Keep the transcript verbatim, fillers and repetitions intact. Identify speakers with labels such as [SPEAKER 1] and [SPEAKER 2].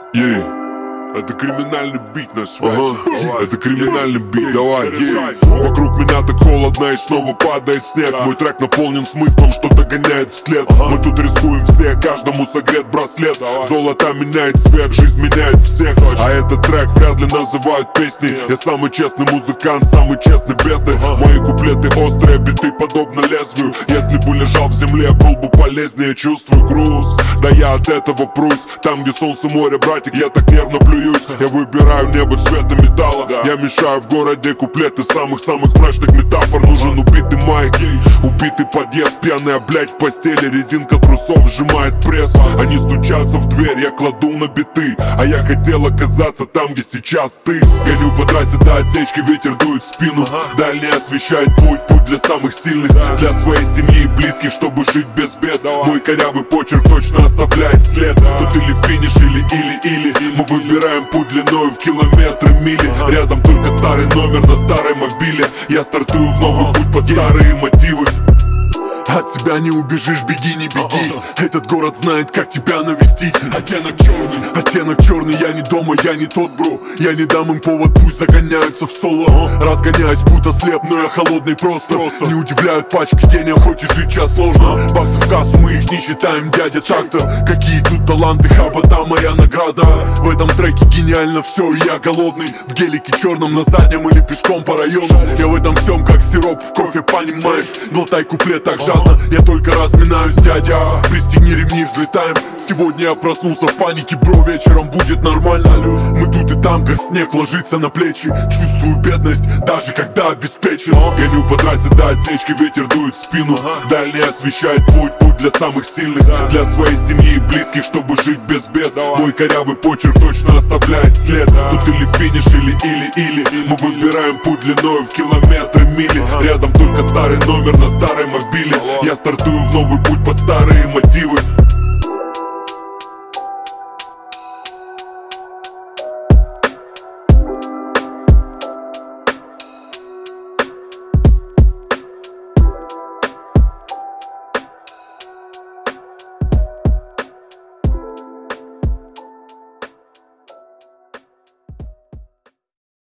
[SPEAKER 1] Ей, это криминальный бит на связи. Ага. Это криминальный бит, давай, ей. Вокруг меня так холодно и снова падает снег. Мой трек наполнен смыслом, что догоняет вслед. Мы тут рискуем все, каждому согрет браслет. Золото меняет цвет, жизнь меняет всех. А этот трек вряд ли называют песней. Я самый честный музыкант, самый честный бездарь. Мои куплеты острые, биты подобно лезвию. Если бы лежал в земле, был бы полезнее. Чувствую груз, да я от этого прусь. Там, где солнце, море, братик, я так нервно плююсь. Я выбираю небо цвета металла. Я мешаю в городе куплеты самых-самых мрачных метафор. Нужен убитый майк, убитый подъезд, пьяная блядь в постели. Резинка трусов сжимает пресс. Они стучатся в дверь, я кладу на биты. А я хотел оказаться там, где сейчас ты. Гоню по трассе до отсечки, ветер дует в спину. Дальний освещает путь, путь для самых сильных. Для своей семьи и близких, чтобы жить без бед. Мой корявый почерк точно оставляет след. Тут или финиш, или, или, или. Мы выбираем путь длиною в километры, мили. Рядом только старый номер на старой мобиле. Я стартую в новый путь под старые мотивы.
[SPEAKER 2] От себя не убежишь, беги, не беги. Этот город знает, как тебя навестить. Оттенок черный, оттенок черный. Я не дома, я не тот, бро. Я не дам им повод, пусть загоняются в соло. Разгоняюсь, будто слеп, но я холодный просто. Не удивляют пачки денег, хочешь жить час сложно. Баксы в кассу, мы их не считаем, дядя так-то. Какие тут таланты, хабата моя награда. В этом треке гениально все, и я голодный. В гелике черном на заднем или пешком по району. Я в этом всем как сироп в кофе, понимаешь? Глотай куплет так жадно. Я только разминаюсь, дядя. Пристегни ремни, взлетаем. Сегодня я проснулся в панике, бро. Вечером будет нормально. Мы тут и там, как снег ложится на плечи. Чувствую бедность, даже когда обеспечен.
[SPEAKER 1] Гоню по трассе до отсечки, ветер дует в спину. Дальний освещает путь, путь для самых сильных. Для своей семьи и близких, чтобы жить без бед. Мой корявый почерк точно оставляет след. Тут или финиш, или, или, или. Мы выбираем путь длиною в километры, мили. Рядом только старый номер на старой мобиле. Я стартую в новый путь под старые мотивы.